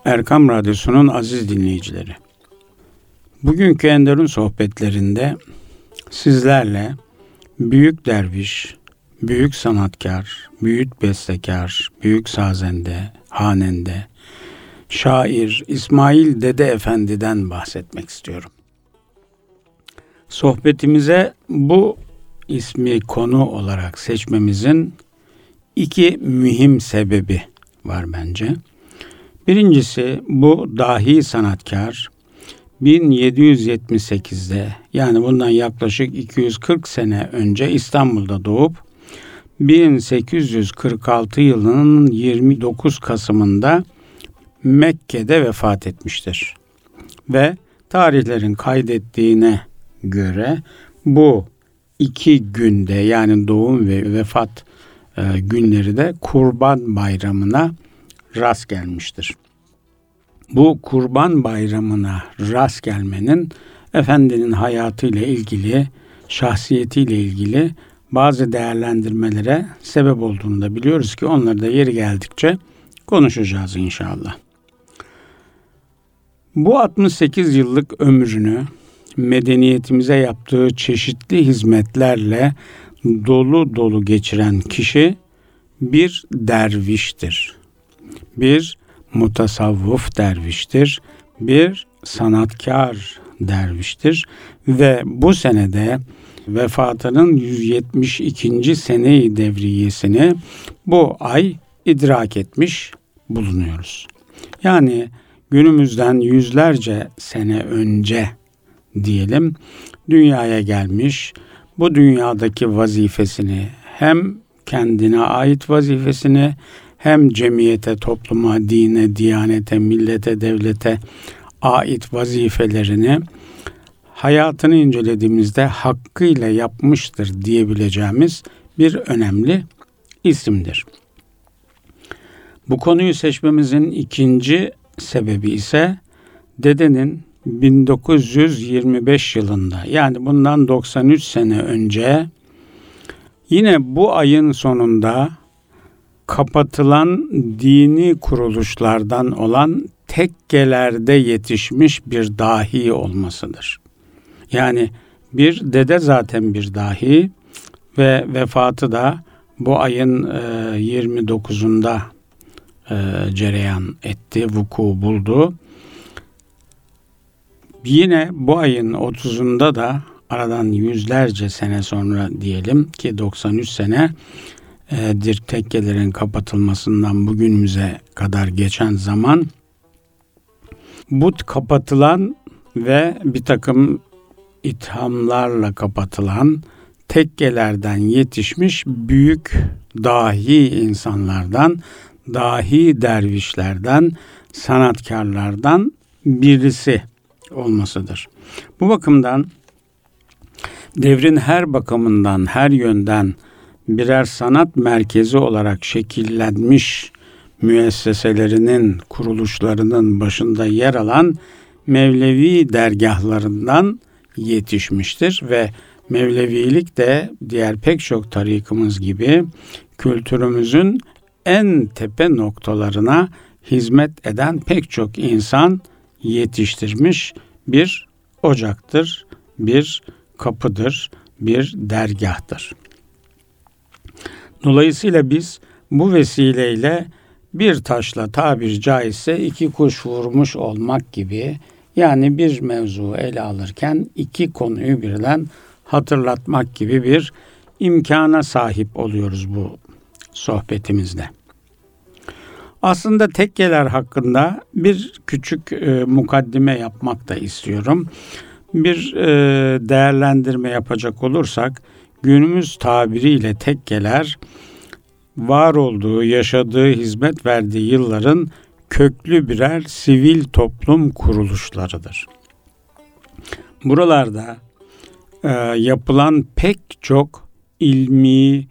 Erkam Radyosu'nun aziz dinleyicileri. Bugünkü Enderun sohbetlerinde sizlerle büyük derviş, büyük sanatkar, büyük bestekar, büyük sazende, hanende, şair İsmail Dede Efendi'den bahsetmek istiyorum. Sohbetimize bu ismi konu olarak seçmemizin iki mühim sebebi var bence. Birincisi, bu dahi sanatkar 1778'de, yani bundan yaklaşık 240 sene önce İstanbul'da doğup 1846 yılının 29 Kasım'ında Mekke'de vefat etmiştir. Ve tarihlerin kaydettiğine göre bu iki günde, yani doğum ve vefat günleri de Kurban Bayramı'na rast gelmiştir. Bu Kurban Bayramı'na rast gelmenin Efendinin hayatıyla ilgili, şahsiyetiyle ilgili bazı değerlendirmelere sebep olduğunu da biliyoruz ki onları da yeri geldikçe konuşacağız inşallah. Bu 68 yıllık ömrünü medeniyetimize yaptığı çeşitli hizmetlerle dolu dolu geçiren kişi bir derviştir. Bir mutasavvuf derviştir. Bir sanatkar derviştir. Ve bu senede vefatının 172. sene-i devriyesini bu ay idrak etmiş bulunuyoruz. Yani günümüzden yüzlerce sene önce diyelim dünyaya gelmiş, bu dünyadaki vazifesini, hem kendine ait vazifesini hem cemiyete, topluma, dine, diyanete, millete, devlete ait vazifelerini hayatını incelediğimizde hakkıyla yapmıştır diyebileceğimiz bir önemli isimdir. Bu konuyu seçmemizin ikinci sebebi ise dedenin 1925 yılında, yani bundan 93 sene önce yine bu ayın sonunda kapatılan dini kuruluşlardan olan tekkelerde yetişmiş bir dahi olmasıdır. Yani bir dede zaten bir dahi ve vefatı da bu ayın 29'unda cereyan etti, vuku buldu. Yine bu ayın 30'unda da aradan yüzlerce sene sonra diyelim ki 93 sene tekkelerin kapatılmasından bugünümüze kadar geçen zaman, bu kapatılan ve bir takım ithamlarla kapatılan tekkelerden yetişmiş büyük dahi insanlardan, dahi dervişlerden, sanatkarlardan birisi olmasıdır. Bu bakımdan devrin her bakımından, her yönden birer sanat merkezi olarak şekillenmiş müesseselerinin, kuruluşlarının başında yer alan Mevlevi dergahlarından yetişmiştir ve Mevlevilik de diğer pek çok tarikımız gibi kültürümüzün en tepe noktalarına hizmet eden pek çok insan yetiştirmiş bir ocaktır, bir kapıdır, bir dergahtır. Dolayısıyla biz bu vesileyle bir taşla tabiri caizse iki kuş vurmuş olmak gibi, yani bir mevzu ele alırken iki konuyu birden hatırlatmak gibi bir imkana sahip oluyoruz bu sohbetimizde. Aslında tekkeler hakkında bir küçük mukaddime yapmak da istiyorum. Bir değerlendirme yapacak olursak, günümüz tabiriyle tekkeler var olduğu, yaşadığı, hizmet verdiği yılların köklü birer sivil toplum kuruluşlarıdır. Buralarda yapılan pek çok ilmi,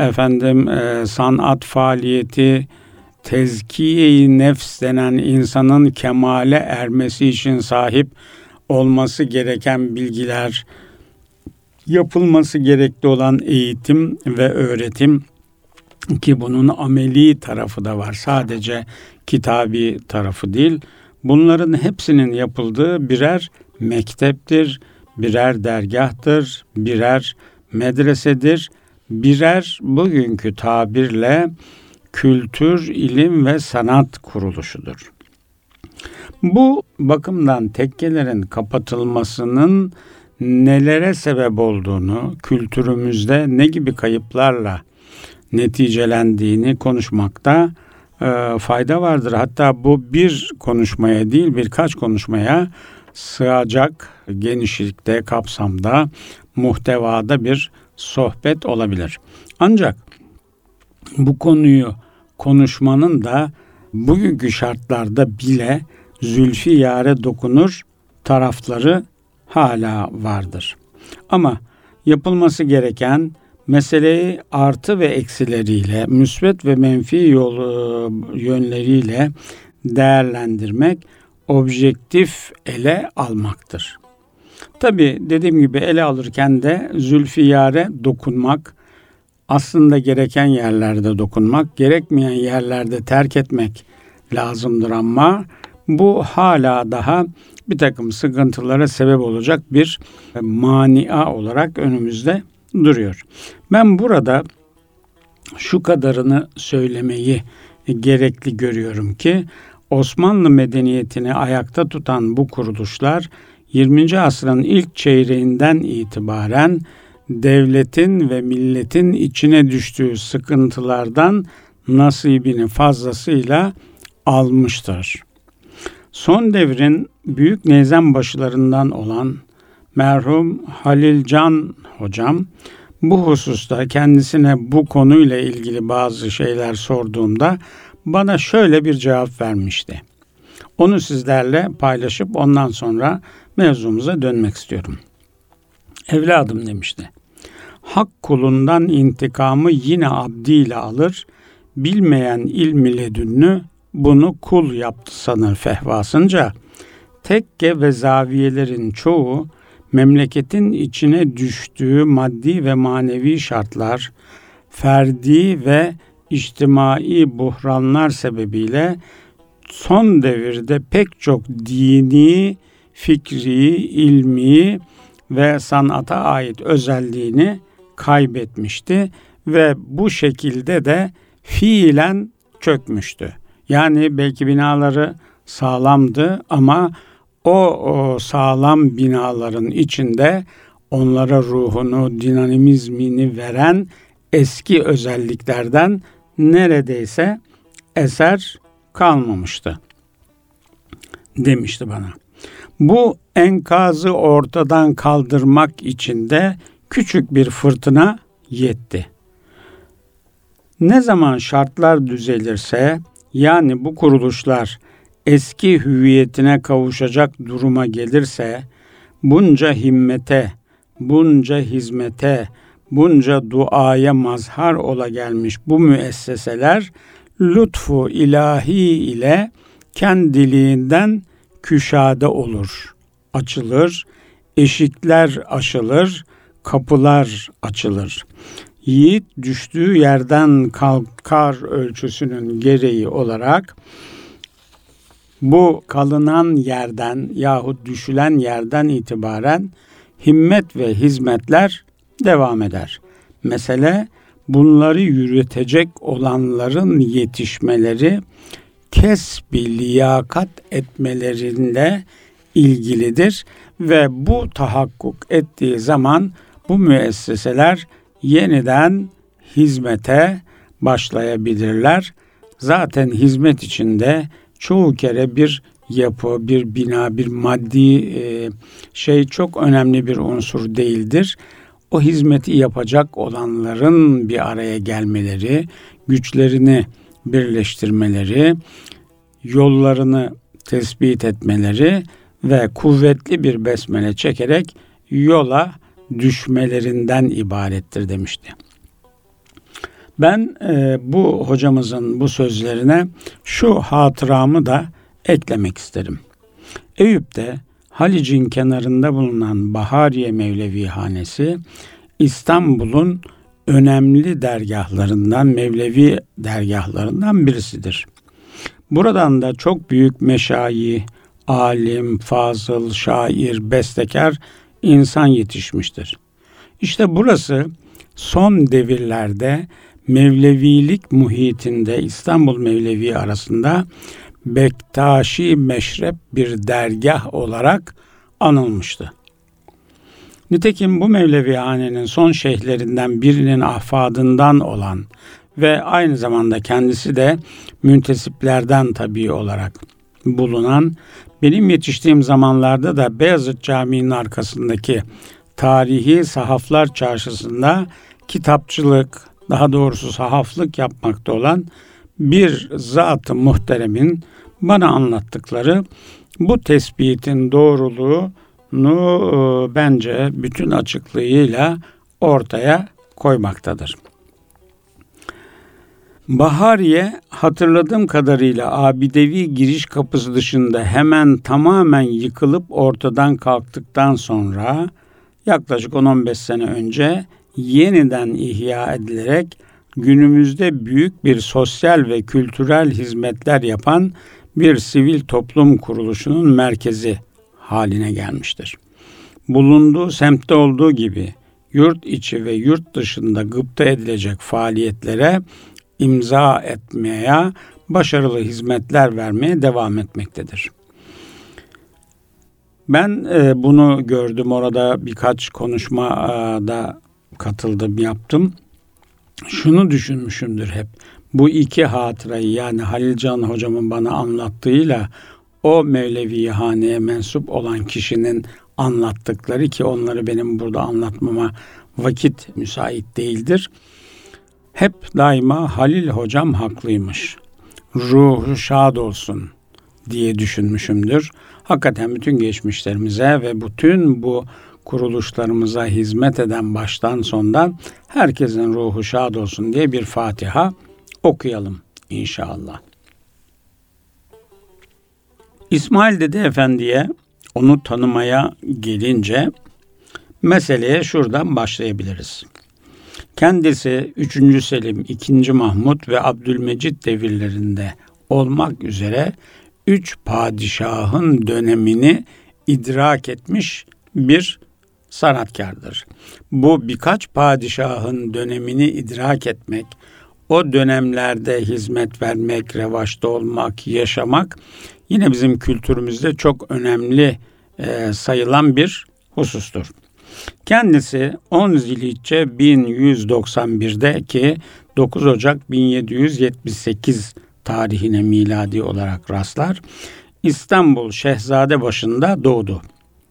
sanat faaliyeti, tezkiye-i nefs denen insanın kemale ermesi için sahip olması gereken bilgiler, yapılması gerekli olan eğitim ve öğretim ki bunun ameli tarafı da var. Sadece kitabi tarafı değil. Bunların hepsinin yapıldığı birer mekteptir, birer dergahtır, birer medresedir, birer bugünkü tabirle kültür, ilim ve sanat kuruluşudur. Bu bakımdan tekkelerin kapatılmasının nelere sebep olduğunu, kültürümüzde ne gibi kayıplarla neticelendiğini konuşmakta fayda vardır. Hatta bu bir konuşmaya değil birkaç konuşmaya sığacak genişlikte, kapsamda, muhtevada bir sohbet olabilir. Ancak bu konuyu konuşmanın da bugünkü şartlarda bile zülfiyare dokunur tarafları hala vardır. Ama yapılması gereken meseleyi artı ve eksileriyle, müsbet ve menfi yönleriyle değerlendirmek, objektif ele almaktır. Tabii dediğim gibi ele alırken de zülfiyare dokunmak, aslında gereken yerlerde dokunmak, gerekmeyen yerlerde terk etmek lazımdır ama bu hala daha bir takım sıkıntılara sebep olacak bir mania olarak önümüzde duruyor. Ben burada şu kadarını söylemeyi gerekli görüyorum ki Osmanlı medeniyetini ayakta tutan bu kuruluşlar 20. asrın ilk çeyreğinden itibaren devletin ve milletin içine düştüğü sıkıntılardan nasibini fazlasıyla almıştır. Son devrin büyük neyzenbaşılarından olan merhum Halil Can hocam bu hususta kendisine bu konuyla ilgili bazı şeyler sorduğumda bana şöyle bir cevap vermişti. Onu sizlerle paylaşıp ondan sonra mevzumuza dönmek istiyorum. Evladım demişti. Hak kulundan intikamı yine abdiyle alır, bilmeyen ilmi ledünlü bunu kul yaptı sanır fehvasınca. Tekke ve zaviyelerin çoğu memleketin içine düştüğü maddi ve manevi şartlar, ferdi ve içtimai buhranlar sebebiyle son devirde pek çok dini, fikri, ilmi ve sanata ait özelliğini kaybetmişti ve bu şekilde de fiilen çökmüştü. Yani belki binaları sağlamdı ama o sağlam binaların içinde onlara ruhunu, dinamizmini veren eski özelliklerden neredeyse eser kalmamıştı demişti bana. Bu enkazı ortadan kaldırmak için de küçük bir fırtına yetti. Ne zaman şartlar düzelirse, yani bu kuruluşlar eski hüviyetine kavuşacak duruma gelirse, bunca himmete, bunca hizmete, bunca duaya mazhar ola gelmiş bu müesseseler lütfu ilahi ile kendiliğinden küşade olur, açılır, eşikler aşılır, kapılar açılır. Yiğit düştüğü yerden kalkar ölçüsünün gereği olarak bu kalınan yerden yahut düşülen yerden itibaren himmet ve hizmetler devam eder. Mesele bunları yürütecek olanların yetişmeleri, kesb-i liyakat etmelerinde ilgilidir ve bu tahakkuk ettiği zaman bu müesseseler yeniden hizmete başlayabilirler. Zaten hizmet içinde çoğu kere bir yapı, bir bina, bir maddi şey çok önemli bir unsur değildir. O hizmeti yapacak olanların bir araya gelmeleri, güçlerini birleştirmeleri, yollarını tespit etmeleri ve kuvvetli bir besmele çekerek yola düşmelerinden ibarettir demişti. Ben bu hocamızın bu sözlerine şu hatıramı da eklemek isterim. Eyüp'te Halic'in kenarında bulunan Bahariye Mevlevihanesi İstanbul'un önemli dergahlarından, Mevlevi dergahlarından birisidir. Buradan da çok büyük meşayih, alim, fazıl, şair, bestekar insan yetişmiştir. İşte burası son devirlerde Mevlevilik muhitinde İstanbul Mevlevi arasında Bektaşi meşrep bir dergah olarak anılmıştı. Nitekim bu Mevlevihanenin son şeyhlerinden birinin ahfadından olan ve aynı zamanda kendisi de müntesiplerden tabii olarak bulunan, benim yetiştiğim zamanlarda da Beyazıt Camii'nin arkasındaki tarihi Sahaflar Çarşısı'nda kitapçılık, daha doğrusu sahaflık yapmakta olan bir zat-ı muhteremin bana anlattıkları bu tespitin doğruluğunu bence bütün açıklığıyla ortaya koymaktadır. Bahariye hatırladığım kadarıyla abidevi giriş kapısı dışında hemen tamamen yıkılıp ortadan kalktıktan sonra yaklaşık 10-15 sene önce yeniden ihya edilerek günümüzde büyük bir sosyal ve kültürel hizmetler yapan bir sivil toplum kuruluşunun merkezi haline gelmiştir. Bulunduğu semtte olduğu gibi yurt içi ve yurt dışında gıpta edilecek faaliyetlere imza etmeye, başarılı hizmetler vermeye devam etmektedir. Ben bunu gördüm, orada birkaç konuşmada katıldım, yaptım. Şunu düşünmüşümdür hep. Bu iki hatırayı, yani Halil Can hocamın bana anlattığıyla o Mevlevihaneye mensup olan kişinin anlattıkları, ki onları benim burada anlatmama vakit müsait değildir. Hep daima Halil hocam haklıymış, ruhu şad olsun diye düşünmüşümdür. Hakikaten bütün geçmişlerimize ve bütün bu kuruluşlarımıza hizmet eden baştan sondan herkesin ruhu şad olsun diye bir Fatiha okuyalım inşallah. İsmail Dede Efendi'ye, onu tanımaya gelince meseleye şuradan başlayabiliriz. Kendisi 3. Selim, 2. Mahmud ve Abdülmecid devirlerinde olmak üzere 3 padişahın dönemini idrak etmiş bir sanatkardır. Bu birkaç padişahın dönemini idrak etmek, o dönemlerde hizmet vermek, revaçta olmak, yaşamak yine bizim kültürümüzde çok önemli sayılan bir husustur. Kendisi 10 Zilhicce 1191'deki 9 Ocak 1778 tarihine miladi olarak rastlar. İstanbul Şehzadebaşı'nda doğdu.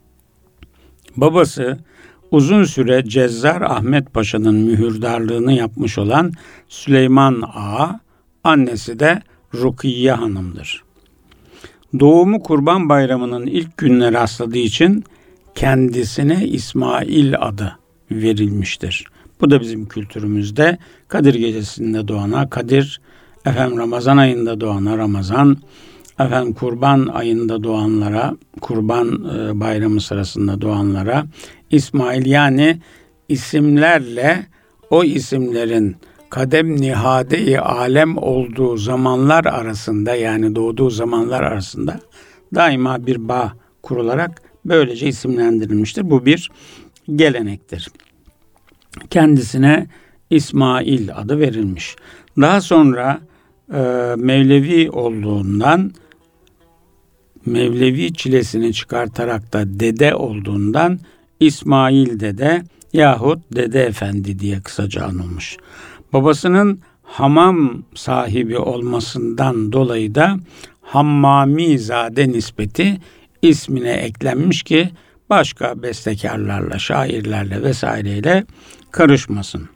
Babası uzun süre Cezzar Ahmet Paşa'nın mühürdarlığını yapmış olan Süleyman Ağa, annesi de Rukiye Hanım'dır. Doğumu Kurban Bayramı'nın ilk gününe rastladığı için kendisine İsmail adı verilmiştir. Bu da bizim kültürümüzde Kadir Gecesi'nde doğana Kadir, Ramazan ayında doğana Ramazan, Kurban ayında doğanlara, Kurban Bayramı sırasında doğanlara İsmail, yani isimlerle o isimlerin kadem nihade-i alem olduğu zamanlar arasında, yani doğduğu zamanlar arasında daima bir bağ kurularak böylece isimlendirilmiştir. Bu bir gelenektir. Kendisine İsmail adı verilmiş. Daha sonra Mevlevi olduğundan, Mevlevi çilesini çıkartarak da dede olduğundan İsmail Dede yahut Dede Efendi diye kısaca anılmış. Babasının hamam sahibi olmasından dolayı da Hammamizade nispeti ismine eklenmiş ki başka bestekarlarla, şairlerle vesaireyle karışmasın.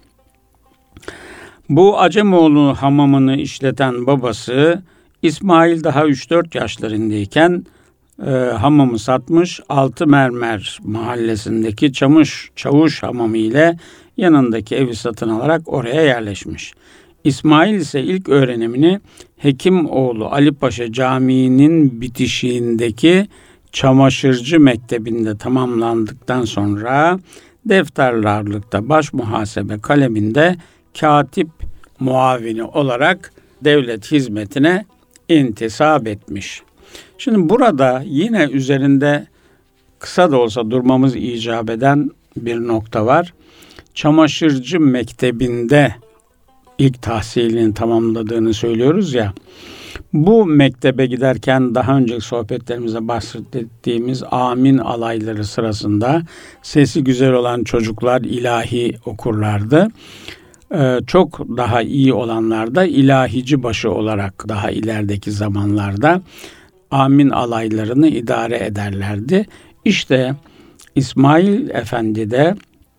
Bu Acemoğlu hamamını işleten babası İsmail daha 3-4 yaşlarındayken hamamı satmış, Altımermer mahallesindeki Çavuş hamamı ile yanındaki evi satın alarak oraya yerleşmiş. İsmail ise ilk öğrenimini Hekimoğlu Ali Paşa Camii'nin bitişiğindeki Çamaşırcı Mektebi'nde tamamlandıktan sonra defterlerlikte baş muhasebe kaleminde katip muavini olarak devlet hizmetine intisap etmiş. Şimdi burada yine üzerinde kısa da olsa durmamız icap eden bir nokta var. Çamaşırcı mektebinde ilk tahsilini tamamladığını söylüyoruz ya. Bu mektebe giderken daha önceki sohbetlerimizde bahsettiğimiz amin alayları sırasında sesi güzel olan çocuklar ilahi okurlardı. Çok daha iyi olanlar da ilahici başı olarak daha ilerideki zamanlarda amin alaylarını idare ederlerdi. İşte İsmail Efendi de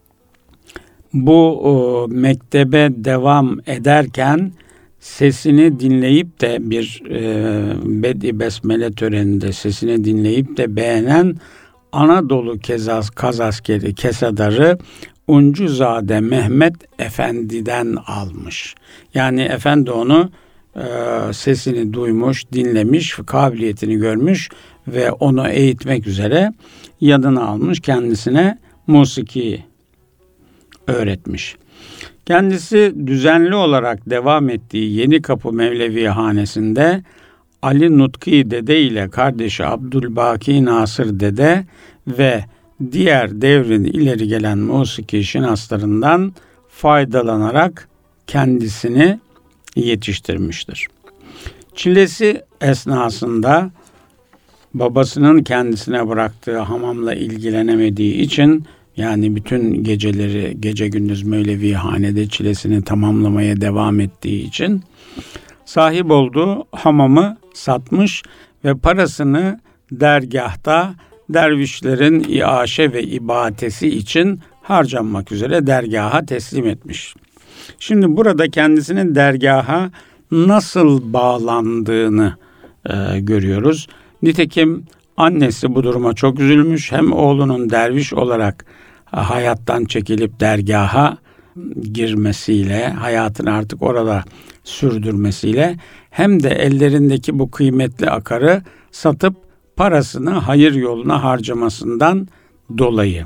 bu mektebe devam ederken sesini dinleyip de bir Bedi Besmele töreninde sesini dinleyip de beğenen Anadolu Kaz askeri Kesedar'ı Uncuzade Mehmet Efendi'den almış. Yani efendi onu sesini duymuş, dinlemiş, kabiliyetini görmüş ve onu eğitmek üzere yanına almış, kendisine musiki öğretmiş. Kendisi düzenli olarak devam ettiği Yenikapı Mevlevihanesinde Ali Nutki Dede ile kardeşi Abdülbaki Nasır Dede ve diğer devrin ileri gelen musiki şinaslarından faydalanarak kendisini yetiştirmiştir. Çilesi esnasında babasının kendisine bıraktığı hamamla ilgilenemediği için, yani bütün geceleri gece gündüz Mevlevihane'de çilesini tamamlamaya devam ettiği için sahip olduğu hamamı satmış ve parasını dergahta dervişlerin iaşe ve ibadeti için harcanmak üzere dergaha teslim etmiş. Şimdi burada kendisinin dergaha nasıl bağlandığını görüyoruz. Nitekim annesi bu duruma çok üzülmüş. Hem oğlunun derviş olarak hayattan çekilip dergaha girmesiyle, hayatını artık orada sürdürmesiyle, hem de ellerindeki bu kıymetli akarı satıp parasını hayır yoluna harcamasından dolayı.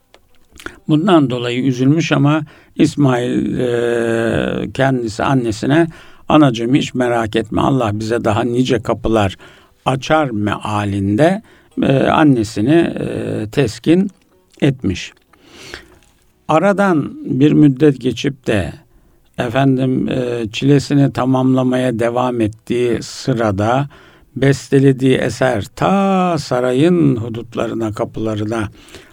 Bundan dolayı üzülmüş ama İsmail kendisi annesine, anacığım hiç merak etme, Allah bize daha nice kapılar açar mealinde annesini teskin etmiş. Aradan bir müddet geçip de çilesini tamamlamaya devam ettiği sırada bestelediği eser ta sarayın hudutlarına, kapılarına,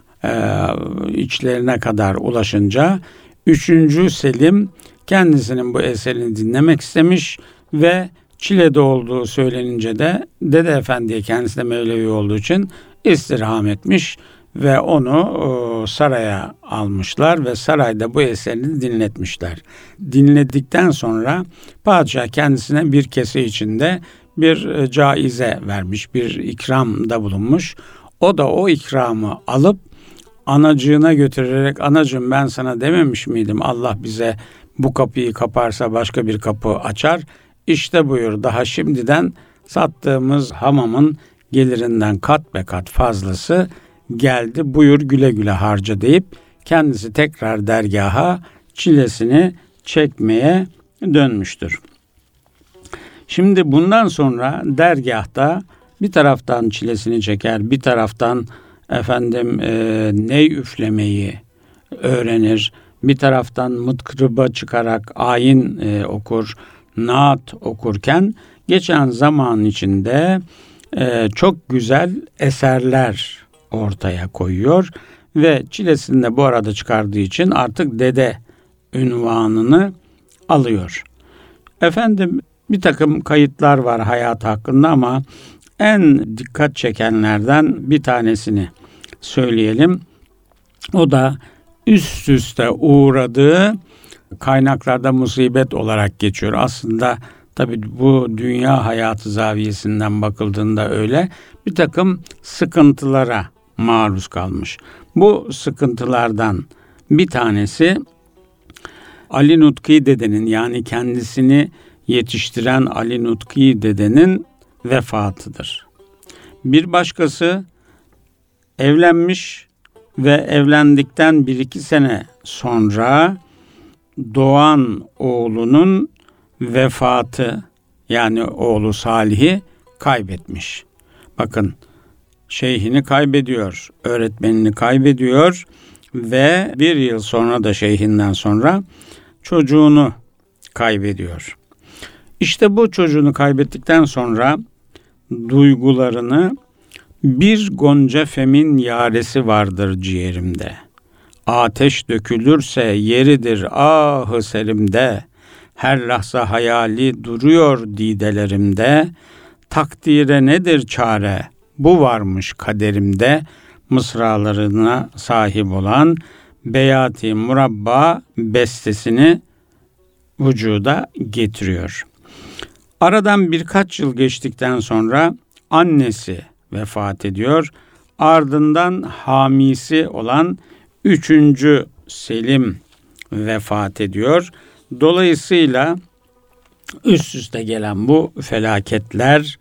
içlerine kadar ulaşınca 3. Selim kendisinin bu eserini dinlemek istemiş ve Çile'de olduğu söylenince de Dede Efendi'ye, kendisi de Mevlevi olduğu için istirham etmiş ve onu saraya almışlar ve sarayda bu eserini dinletmişler. Dinledikten sonra padişah kendisine bir kese içinde bir caize vermiş, bir ikramda bulunmuş. O da o ikramı alıp anacığına götürerek, anacığım ben sana dememiş miydim, Allah bize bu kapıyı kaparsa başka bir kapı açar. İşte buyur, daha şimdiden sattığımız hamamın gelirinden kat be kat fazlası geldi, buyur güle güle harca deyip kendisi tekrar dergaha çilesini çekmeye dönmüştür. Şimdi bundan sonra dergahta bir taraftan çilesini çeker, bir taraftan ney üflemeyi öğrenir, bir taraftan mıtkırıba çıkarak ayin okur, naat okurken geçen zaman içinde çok güzel eserler ortaya koyuyor ve çilesini de bu arada çıkardığı için artık dede ünvanını alıyor. Bir takım kayıtlar var hayat hakkında ama en dikkat çekenlerden bir tanesini söyleyelim. O da üst üste uğradığı kaynaklarda musibet olarak geçiyor. Aslında tabii bu dünya hayatı zaviyesinden bakıldığında öyle, bir takım sıkıntılara maruz kalmış. Bu sıkıntılardan bir tanesi Ali Nutki Dede'nin, yani kendisini yetiştiren Ali Nutki Dede'nin vefatıdır. Bir başkası evlenmiş ve evlendikten 1-2 sene sonra doğan oğlunun vefatı, yani oğlu Salih'i kaybetmiş. Bakın, şeyhini kaybediyor, öğretmenini kaybediyor ve 1 yıl sonra da şeyhinden sonra çocuğunu kaybediyor. İşte bu çocuğunu kaybettikten sonra duygularını, bir gonca femin yaresi vardır ciğerimde. Ateş dökülürse yeridir ahı serimde. Her lahza hayali duruyor didelerimde. Takdire nedir çare? Bu varmış kaderimde. Mısralarına sahip olan Beyati Murabba bestesini vücuda getiriyor. Aradan birkaç yıl geçtikten sonra annesi vefat ediyor. Ardından hamisi olan 3. Selim vefat ediyor. Dolayısıyla üst üste gelen bu felaketler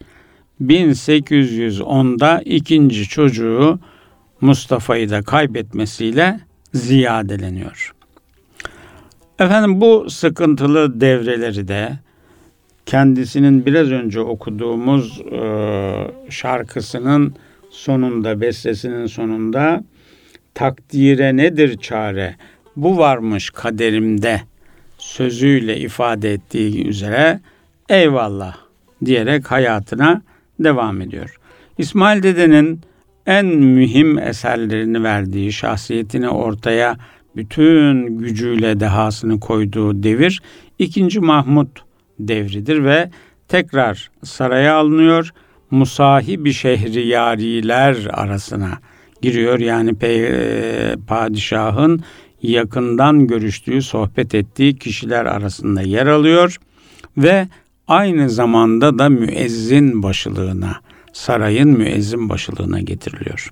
1810'da 2. çocuğu Mustafa'yı da kaybetmesiyle ziyadeleniyor. Efendim, bu sıkıntılı devreleri de kendisinin biraz önce okuduğumuz şarkısının sonunda, bestesinin sonunda takdire nedir çare, bu varmış kaderimde sözüyle ifade ettiği üzere eyvallah diyerek hayatına devam ediyor. İsmail Dede'nin en mühim eserlerini verdiği, şahsiyetini ortaya bütün gücüyle dehasını koyduğu devir 2. Mahmud devridir ve tekrar saraya alınıyor. Musahibi şehriyariler arasına giriyor. Yani padişahın yakından görüştüğü, sohbet ettiği kişiler arasında yer alıyor ve aynı zamanda da müezzin başılığına, sarayın müezzin başılığına getiriliyor.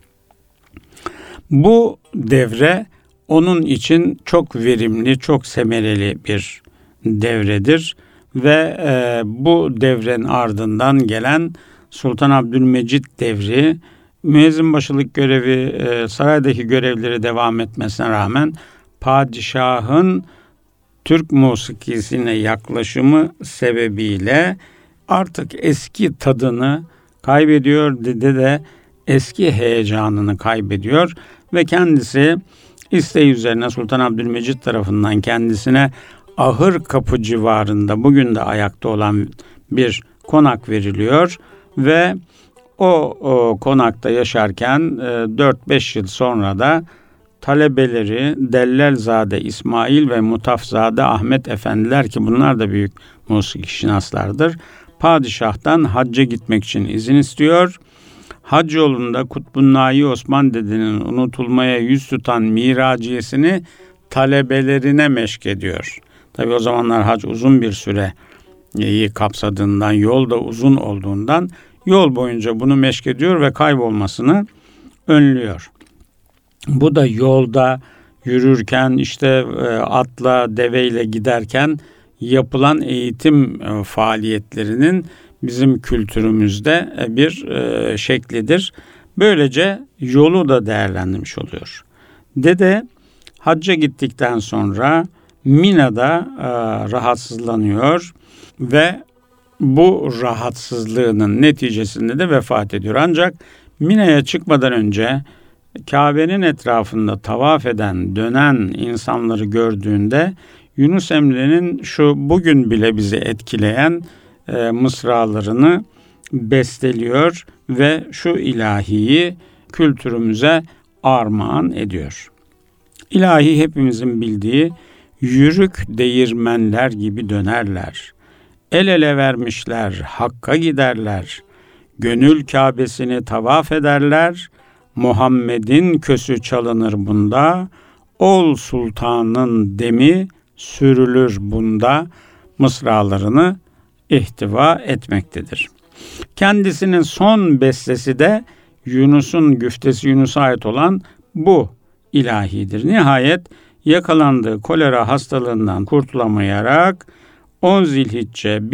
Bu devre onun için çok verimli, çok semereli bir devredir ve bu devrenin ardından gelen Sultan Abdülmecid devri, müezzin başılık görevi, saraydaki görevleri devam etmesine rağmen padişahın Türk musikisine yaklaşımı sebebiyle artık eski tadını kaybediyor, Dede de eski heyecanını kaybediyor ve kendisi isteği üzerine Sultan Abdülmecid tarafından kendisine Ahırkapı civarında bugün de ayakta olan bir konak veriliyor ve o konakta yaşarken 4-5 yıl sonra da talebeleri Dellelzade İsmail ve Mutafzade Ahmet Efendiler, ki bunlar da büyük musikişinaslardır, padişahtan hacca gitmek için izin istiyor. Hac yolunda Kutbunnai Osman Dede'nin unutulmaya yüz tutan miraciyesini talebelerine meşk ediyor. Tabii o zamanlar hac uzun bir süreyi kapsadığından, yol da uzun olduğundan yol boyunca bunu meşk ediyor ve kaybolmasını önlüyor. Bu da yolda yürürken, işte atla, deveyle giderken yapılan eğitim faaliyetlerinin bizim kültürümüzde bir şeklidir. Böylece yolu da değerlendirmiş oluyor. Dede hacca gittikten sonra Mina'da rahatsızlanıyor ve bu rahatsızlığının neticesinde de vefat ediyor. Ancak Mina'ya çıkmadan önce Kabe'nin etrafında tavaf eden, dönen insanları gördüğünde Yunus Emre'nin şu bugün bile bizi etkileyen mısralarını besteliyor ve şu ilahiyi kültürümüze armağan ediyor. İlahi hepimizin bildiği, yürük değirmenler gibi dönerler. El ele vermişler, Hakk'a giderler. Gönül Kabe'sini tavaf ederler. Muhammed'in kösü çalınır bunda. Ol sultanın demi sürülür bunda mısralarını ihtiva etmektedir. Kendisinin son bestesi de Yunus'un güftesi, Yunus'a ait olan bu ilahidir. Nihayet yakalandığı kolera hastalığından kurtulamayarak 10 Zilhicce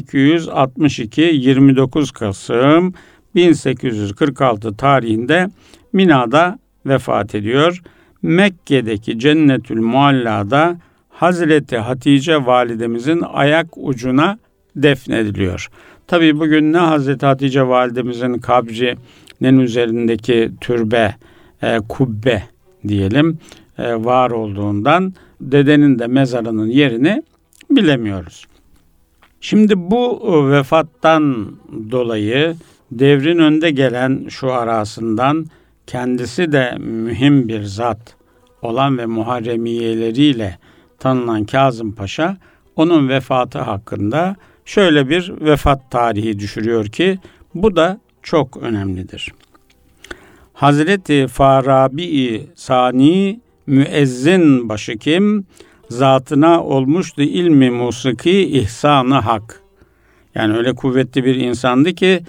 1262 29 Kasım 1846 tarihinde Mina'da vefat ediyor. Mekke'deki Cennetül Mualla'da Hazreti Hatice validemizin ayak ucuna defnediliyor. Tabii bugün ne Hazreti Hatice validemizin kabrinin üzerindeki türbe, kubbe diyelim var olduğundan dedenin de mezarının yerini bilemiyoruz. Şimdi bu vefattan dolayı devrin önde gelen şu arasından kendisi de mühim bir zat olan ve muharremiyeleriyle tanınan Kazım Paşa onun vefatı hakkında şöyle bir vefat tarihi düşürüyor ki bu da çok önemlidir. Hazreti Farabi Sani müezzin başı kim, zatına olmuştu ilmi musiki ihsanı hak. Yani öyle kuvvetli bir insandı ki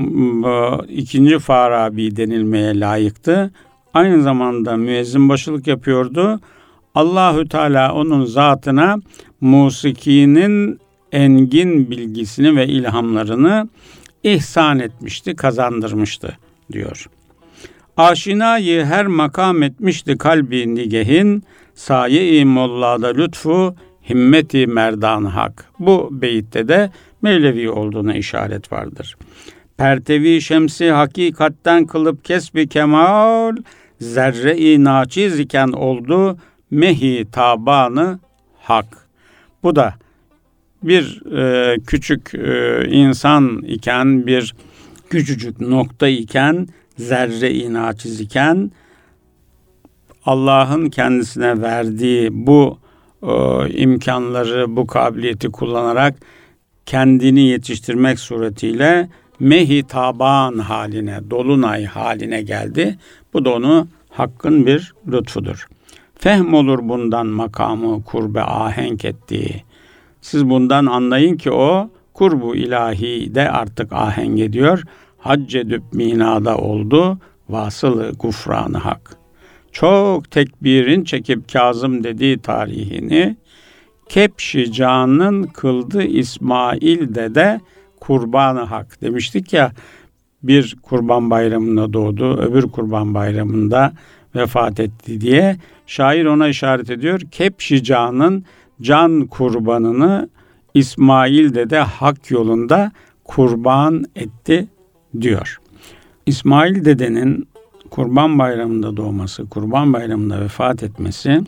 ikinci Farabi denilmeye layıktı. Aynı zamanda müezzin başılık yapıyordu. Allahü Teala onun zatına musikinin engin bilgisini ve ilhamlarını ihsan etmişti, kazandırmıştı diyor. Aşinayı her makam etmişti kalbi nigehin, saye-i mollada lütfu, himmeti merdan hak. Bu beyitte de Mevlevi olduğuna işaret vardır. Pertevi şemsi hakikatten kılıp kesbi kemal, zerre-i naçiz iken oldu mehi tabanı hak. Bu da bir küçük insan iken, bir küçücük nokta iken, zerre-i naçiz iken Allah'ın kendisine verdiği bu imkanları, bu kabiliyeti kullanarak kendini yetiştirmek suretiyle mehi taban haline, dolunay haline geldi. Bu da onu Hakk'ın bir lütfudur. Fehm olur bundan makamı kurbe ahenk ettiği. Siz bundan anlayın ki o kurbu ilahi de artık ahenk ediyor. Haccedüp minada oldu, vasılı gufranı hak. Çok tekbirin çekip Kazım dediği tarihini, kepşi canın kıldı İsmail de kurbanı hak. Demiştik ya, bir kurban bayramında doğdu, öbür kurban bayramında vefat etti diye. Şair ona işaret ediyor. Kepşi canın can kurbanını İsmail de hak yolunda kurban etti diyor. İsmail dedenin Kurban Bayramı'nda doğması, Kurban Bayramı'nda vefat etmesi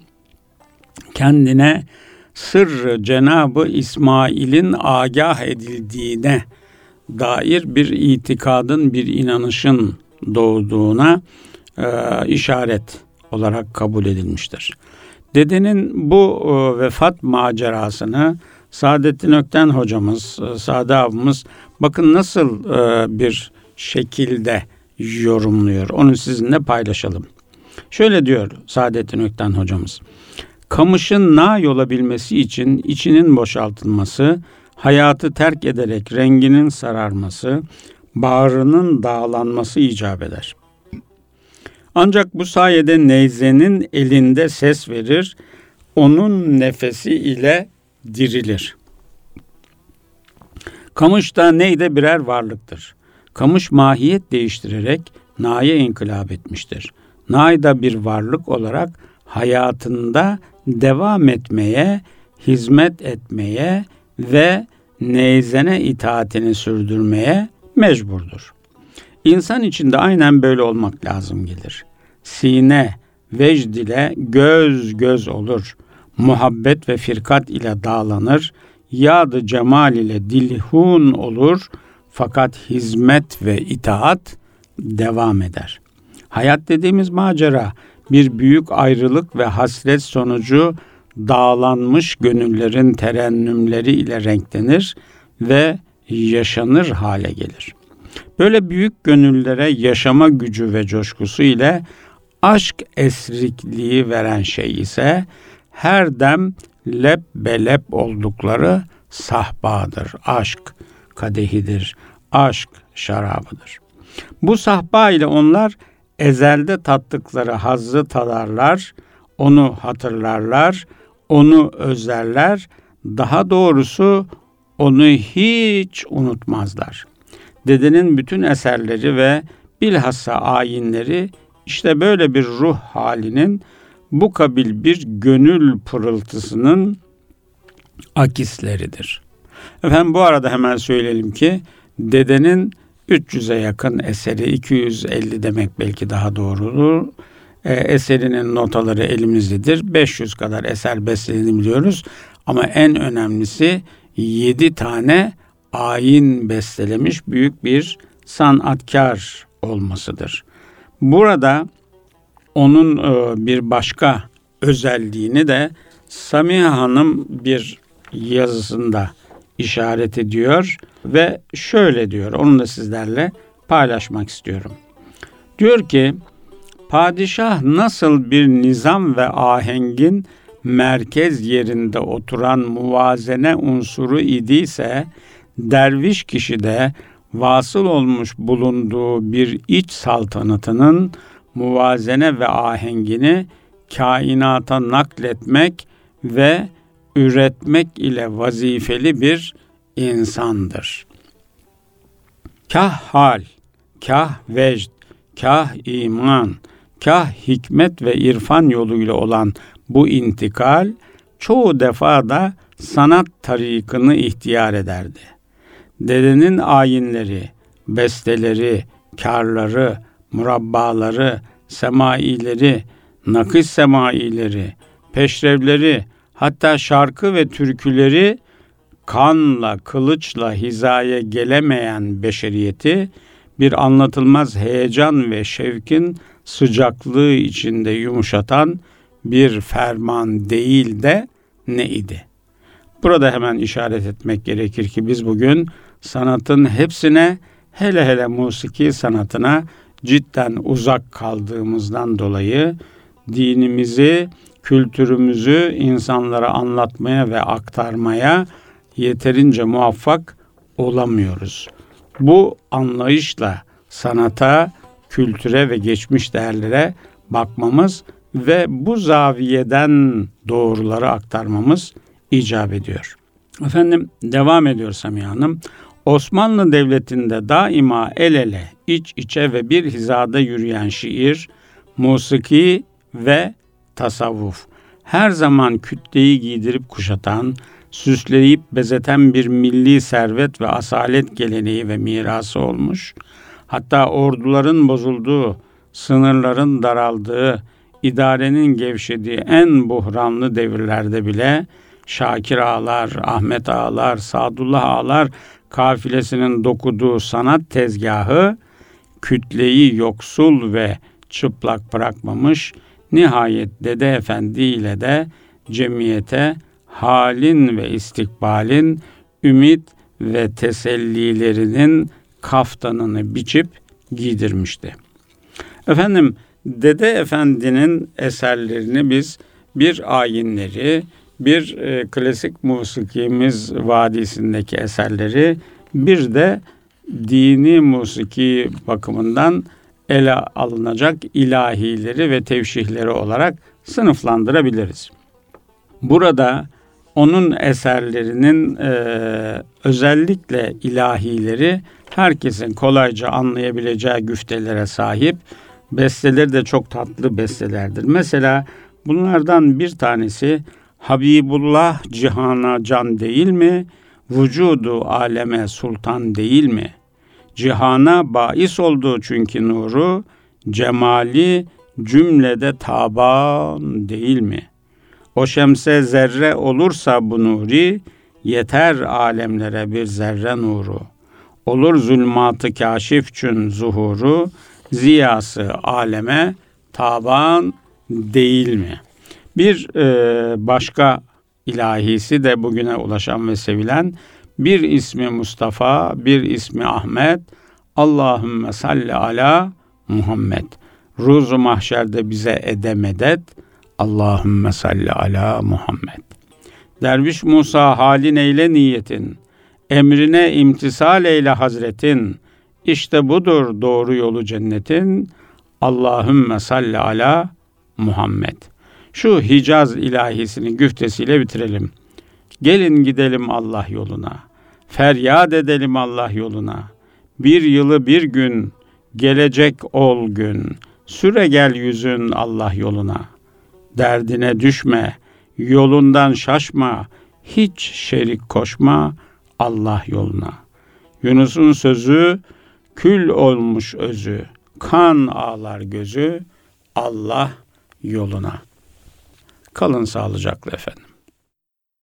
kendine sırrı Cenab-ı İsmail'in agah edildiğine dair bir itikadın, bir inanışın doğduğuna işaret olarak kabul edilmiştir. Dedenin bu vefat macerasını Saadettin Ökten hocamız, Sade abimiz bakın nasıl bir şekilde yorumluyor. Onu sizinle paylaşalım. Şöyle diyor Saadettin Ökten hocamız. Kamışın nâ olabilmesi için içinin boşaltılması, hayatı terk ederek renginin sararması, bağrının dağlanması icap eder. Ancak bu sayede neyzenin elinde ses verir, onun nefesi ile dirilir. Kamış da neyde birer varlıktır. Kamış mahiyet değiştirerek nâye inkılap etmiştir. Nâ da bir varlık olarak hayatında devam etmeye, hizmet etmeye ve neyzene itaatini sürdürmeye mecburdur. İnsan için de aynen böyle olmak lazım gelir. Sine, vecd ile göz göz olur. Muhabbet ve firkat ile dağlanır. Yad-ı cemal ile dilhun olur. Fakat hizmet ve itaat devam eder. Hayat dediğimiz macera bir büyük ayrılık ve hasret sonucu dağlanmış gönüllerin terennümleri ile renklenir ve yaşanır hale gelir. Böyle büyük gönüllere yaşama gücü ve coşkusu ile aşk esrikliği veren şey ise her dem lep belep oldukları sahbadır. Aşk kadehidir, aşk şarabıdır. Bu sahba ile onlar ezelde tattıkları hazzı tadarlar, onu hatırlarlar, onu özlerler, daha doğrusu onu hiç unutmazlar. Dedenin bütün eserleri ve bilhassa ayinleri İşte böyle bir ruh halinin bu kabil bir gönül pırıltısının akisleridir. Efendim bu arada hemen söyleyelim ki dedenin 300'e yakın eseri, 250 demek belki daha doğrudur. Eserinin notaları elimizdedir. 500 kadar eser bestelediğini biliyoruz. Ama en önemlisi 7 tane ayin bestelemiş büyük bir sanatkar olmasıdır. Burada onun bir başka özelliğini de Samiha Hanım bir yazısında işaret ediyor ve şöyle diyor, onu da sizlerle paylaşmak istiyorum. Diyor ki, padişah nasıl bir nizam ve ahengin merkez yerinde oturan muvazene unsuru idiyse, derviş kişi de vasıl olmuş bulunduğu bir iç saltanatının muvazene ve ahengini kainata nakletmek ve üretmek ile vazifeli bir insandır. Kah hal, kah vecd, kah iman, kah hikmet ve irfan yoluyla olan bu intikal çoğu defa da sanat tarikını ihtiyar ederdi. Dedenin ayinleri, besteleri, kârları, murabbaları, semaileri, nakış semaileri, peşrevleri, hatta şarkı ve türküleri kanla, kılıçla hizaya gelemeyen beşeriyeti bir anlatılmaz heyecan ve şevkin sıcaklığı içinde yumuşatan bir ferman değil de ne idi? Burada hemen işaret etmek gerekir ki biz bugün sanatın hepsine, hele hele musiki sanatına cidden uzak kaldığımızdan dolayı dinimizi, kültürümüzü insanlara anlatmaya ve aktarmaya yeterince muvaffak olamıyoruz. Bu anlayışla sanata, kültüre ve geçmiş değerlere bakmamız ve bu zaviyeden doğruları aktarmamız icap ediyor. Efendim devam ediyor Samiha Hanım. Osmanlı Devleti'nde daima el ele, iç içe ve bir hizada yürüyen şiir, musiki ve tasavvuf, her zaman kütleyi giydirip kuşatan, süsleyip bezeten bir milli servet ve asalet geleneği ve mirası olmuş, hatta orduların bozulduğu, sınırların daraldığı, idarenin gevşediği en buhranlı devirlerde bile Şakir Ağalar, Ahmet Ağalar, Sadullah Ağalar kafilesinin dokuduğu sanat tezgahı kütleyi yoksul ve çıplak bırakmamış, nihayet Dede Efendi ile de cemiyete halin ve istikbalin, ümit ve tesellilerinin kaftanını biçip giydirmişti. Efendim Dede Efendi'nin eserlerini biz bir ayinleri, bir klasik musikimiz vadisindeki eserleri, bir de dini musiki bakımından ele alınacak ilahileri ve tevşihleri olarak sınıflandırabiliriz. Burada onun eserlerinin özellikle ilahileri herkesin kolayca anlayabileceği güftelere sahip. Besteleri de çok tatlı bestelerdir. Mesela bunlardan bir tanesi Habibullah cihana can değil mi? Vücudu aleme sultan değil mi? Cihana bais oldu çünkü nuru, cemali cümlede taban değil mi? O şemse zerre olursa bu nuri, yeter alemlere bir zerre nuru. Olur zulmatı kâşif çün zuhuru, ziyası aleme taban değil mi? Bir başka ilahisi de bugüne ulaşan ve sevilen, bir ismi Mustafa, bir ismi Ahmet, Allahümme salli ala Muhammed. Ruzu mahşerde bize edemedet, Allahümme salli ala Muhammed. Derviş Musa halin eyle niyetin, emrine imtisal eyle hazretin, işte budur doğru yolu cennetin, Allahümme salli ala Muhammed. Şu Hicaz ilahisinin güftesiyle bitirelim. Gelin gidelim Allah yoluna, feryat edelim Allah yoluna. Bir yılı bir gün, gelecek ol gün, Süre gel yüzün Allah yoluna. Derdine düşme, yolundan şaşma, hiç şerik koşma Allah yoluna. Yunus'un sözü, kül olmuş özü, kan ağlar gözü Allah yoluna. Kalın sağlıcakla efendim.